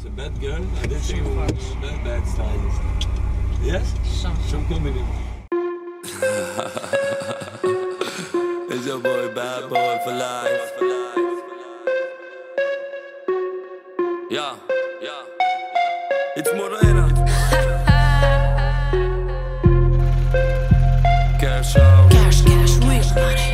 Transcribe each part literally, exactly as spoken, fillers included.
a bad girl, adesso io bad, bad stylist. Yes? Shumë kombinim. It's your boy, bad boy for life. Yeah, yeah. It's Morena. Cash out. Cash, cash, real money.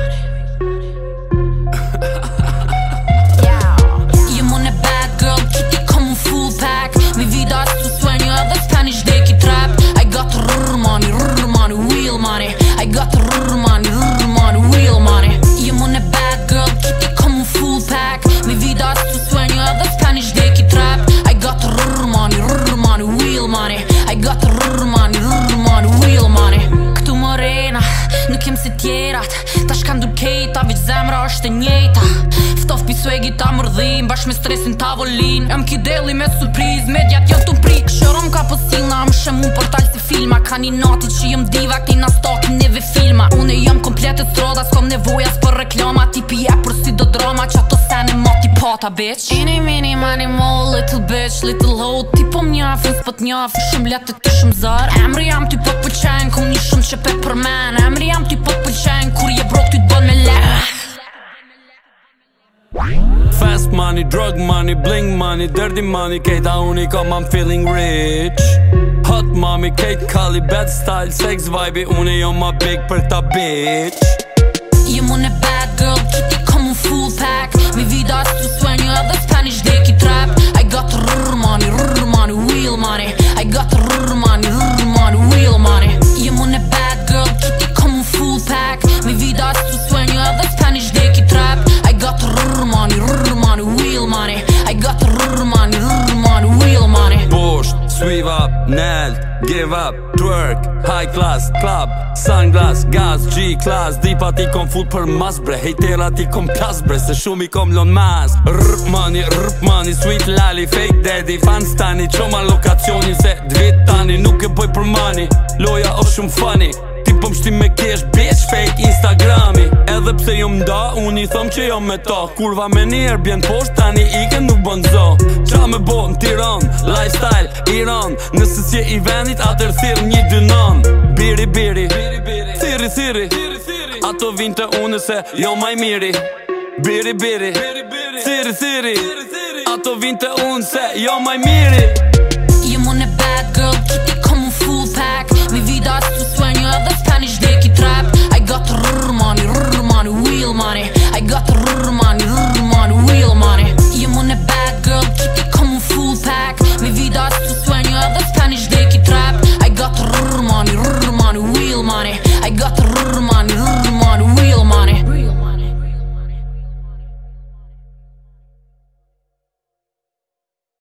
Yeah. Jem unë e bad girl, qiti kom unë full pack. Mi vida su sueño edhe Spanish deki trap. I got rrr money, rrr money, real money. I got rrr money, rrr money, real money. Jem unë e bad girl, qiti kom unë full pack. Mi vida su sueño edhe Spanish deki trap. I got rrr money, rrr money, real money. I got rrr money, rrr money, real money. Këtu Morena, nuk jem si tjerat. Ta shkandu kejta, veç zemra është e njejta. Ftof pi swegi ta mërdhim, bash me stresin tavolin. Jam kideli me surpriz, mediat jel t'u prik. Shërom ka posilna, më shemu portal si filma. Ka një nati që jem diva, këtina stokin neve filma. Une jam komplet e stroda, s'kom nevojas për reklama. Tipi e për si do drama, që ato sene moti pata, bitch. Ini mini mani mo, little bitch, little hoe. Ti po m'njafin, s'pot njafin, shumë letë të shumë zar. Emri jam ty po t'pëlqen, kom një shumë që pe për men. Emri jam ty po t'pëlqen, kur je brok ty t'bon me le. Fast money, drug money, bling money, dirty money. Kejta unë kom, I'm feeling rich. Hot mommy, kejt kalli, bad style, sex vibe. Unë jom ma big për ta bitch. Jem unë e bad girl, qiti kom unë full pack. Mi vida su sueño edhe Spanish deki trap. I got rrr money, rrr money, real money. I got rrr money, rrr money, real money. Jem unë e bad girl, qiti kom unë full pack. Mi vida su sueño edhe Spanish deki trap. I got rrr money, rrr money, real money. I got rrr money, rrr money, real money. Bosht, sweep up, nelt, give up, twerk, high class, club, sunglass, gas, G-class. Dipa ti kom full për mas bre, hejtera ti kom plas bre, se shumë i kom lon mas. Rrp money, rrp money, sweet lali, fake daddy, fans tani, qoma lokacioni se dvit tani. Nuk e boj për money, loja o shumë funny. Ti po mshti me kesh, bitch, fake Instagrami. Edhe pse jom nda, unë i thom që jom me ta. Kurva me njerë bjen posht, tani ike nuk bën zo. Qa me bo në Tiran, lifestyle, Iran. Nëse s'je i venit, atër thirë një dynan. Biri, biri, thiri, thiri, ato vinte unë se jo maj miri. Biri, biri, thiri, thiri, ato vinte unë se jo maj miri. Jem unë e bad girl, qiti kom unë full pack. Mi vida su sueño edhe Spanish deki trap. I got rrr money, rrr money, real money. I got rrr money, rrr money, real money. Jem unë e bad girl, qiti kom unë full pack. Mi vida su sueño edhe Spanish deki trap. I got rrr money, rrr money, real money. I got rrr money, rrr money, real money.